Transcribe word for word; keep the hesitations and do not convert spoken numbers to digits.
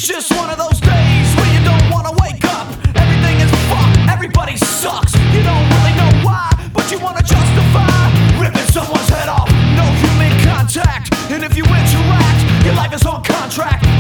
It's just one of those days where you don't wanna wake up. Everything is fucked, everybody sucks. You don't really know why, but you wanna justify ripping someone's head off. No human contact, and if you interact, your life is on contract.